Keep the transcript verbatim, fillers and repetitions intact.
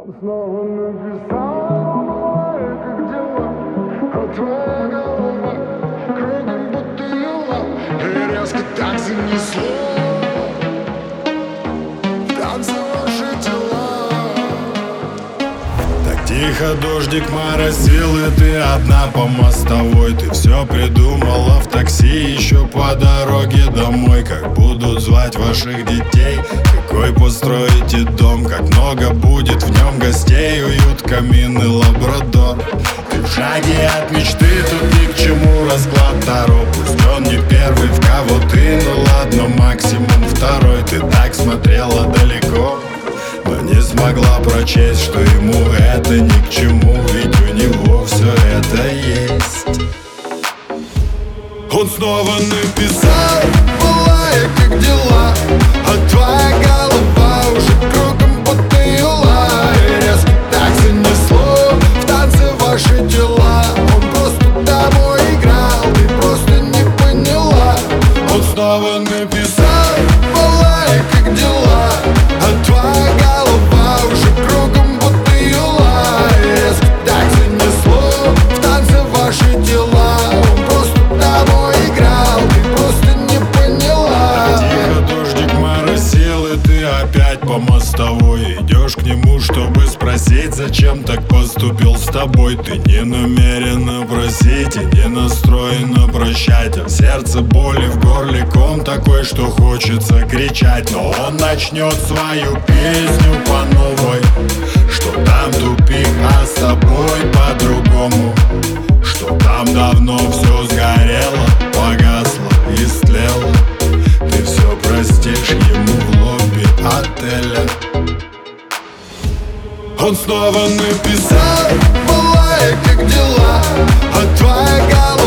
Снова написал, как дела, а твоя голова кругом будто ела, и резко так занесло в танце ваши тела. Так тихо дождик моросил, и ты одна по мостовой. Ты все придумала в такси еще по дороге домой. Как будут звать ваших детей, какой построите дом, как много будет в нем гостей, уют, камин и лабрадор. Ты в шаге от мечты, тут ни к чему расклад Таро. Пусть он не первый, в кого ты, ну ладно, максимум второй. Ты так смотрела далеко, но не смогла прочесть, что ему это ни к чему, ведь у него все это есть. Он снова написал: Былая, как дела, а твоя голова уже кругом будто юла, и резко так занесло в танце ваши дела. Он просто тобой играл, ты просто не поняла. Он снова написал: Былая, как дела, а твоя голова уже кругом будто юла, и резко так занесло в танце ваши дела. Он просто тобой играл, ты просто не поняла. Тихо дождик моросил, и ты опять по мостовой. Идешь к нему, чтобы спросить, зачем так поступил с тобой. Ты не намерена просить и не настроена прощать, а в сердце боли, в горле ком такой, что хочется кричать. Но он начнет свою песню по новой, что там тупик, а с тобой по-другому, что там давно все сгорело, погасло, истлело. Ты все простишь ему в лобби отеля. Он снова написал: Былая, как дела, а твоя голова